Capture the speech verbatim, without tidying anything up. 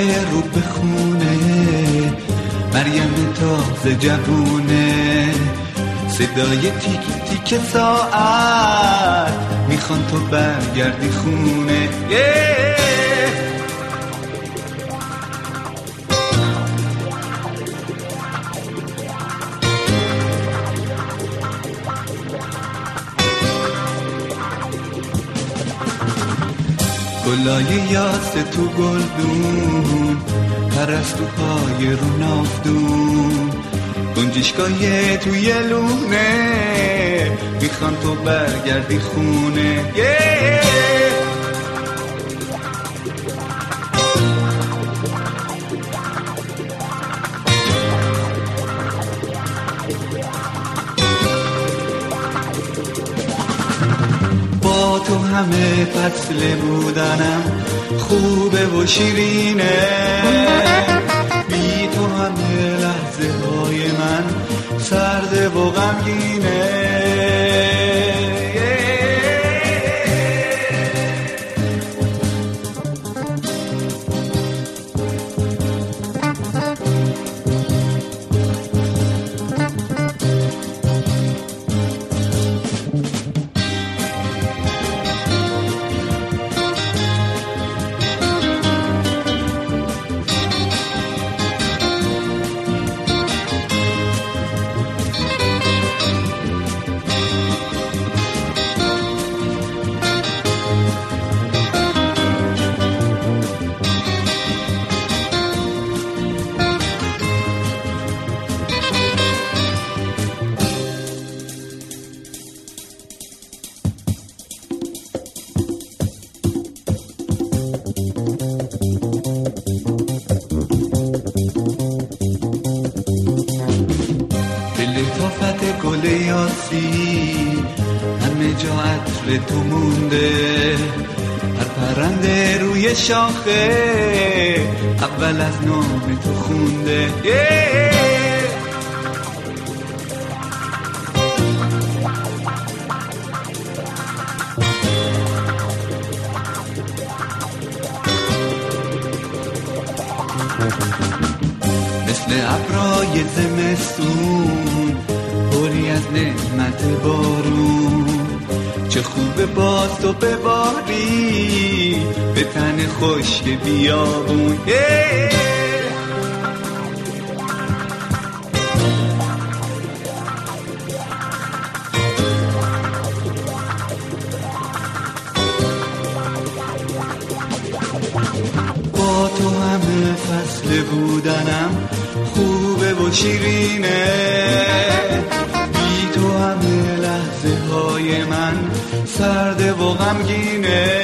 رو به خونه، مریم تازه جوونه، صدای تیک تیک ساعت میخوان تو برگردی خونه. yeah! گلای یاس تو گلدون، پرستوهای رو نافدون، گنجشگاه توی لونه، میخوان تو برگردی خونه. yeah! با تو همه فصل بودنم خوبه و شیرینه، بی تو همه لحظه های من سرده و غمگینه. گل یاسی همه جا عطر تو مونده، هر پرنده روی شاخه اول از نام تو خونده. yeah! مثل ابرای زمستون پری از نعمت بارون، چه خوبه باز تو بباری به تن خشک بیابون. yeah! با تو همه فصل بودنم خوبه و شیرینه، بی تو همه لحظه های من سرده و غمگینه.